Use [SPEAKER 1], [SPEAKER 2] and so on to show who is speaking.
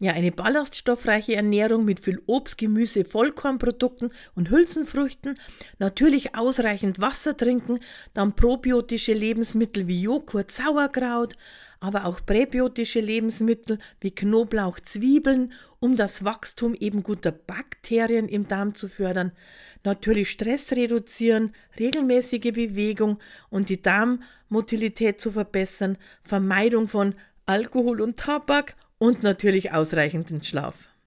[SPEAKER 1] Ja, eine ballaststoffreiche Ernährung mit viel Obst, Gemüse, Vollkornprodukten und Hülsenfrüchten, natürlich ausreichend Wasser trinken, dann probiotische Lebensmittel wie Joghurt, Sauerkraut, aber auch präbiotische Lebensmittel wie Knoblauch, Zwiebeln, um das Wachstum eben guter Bakterien im Darm zu fördern. Natürlich Stress reduzieren, regelmäßige Bewegung und die Darmmotilität zu verbessern, Vermeidung von Alkohol und Tabak und natürlich ausreichenden Schlaf.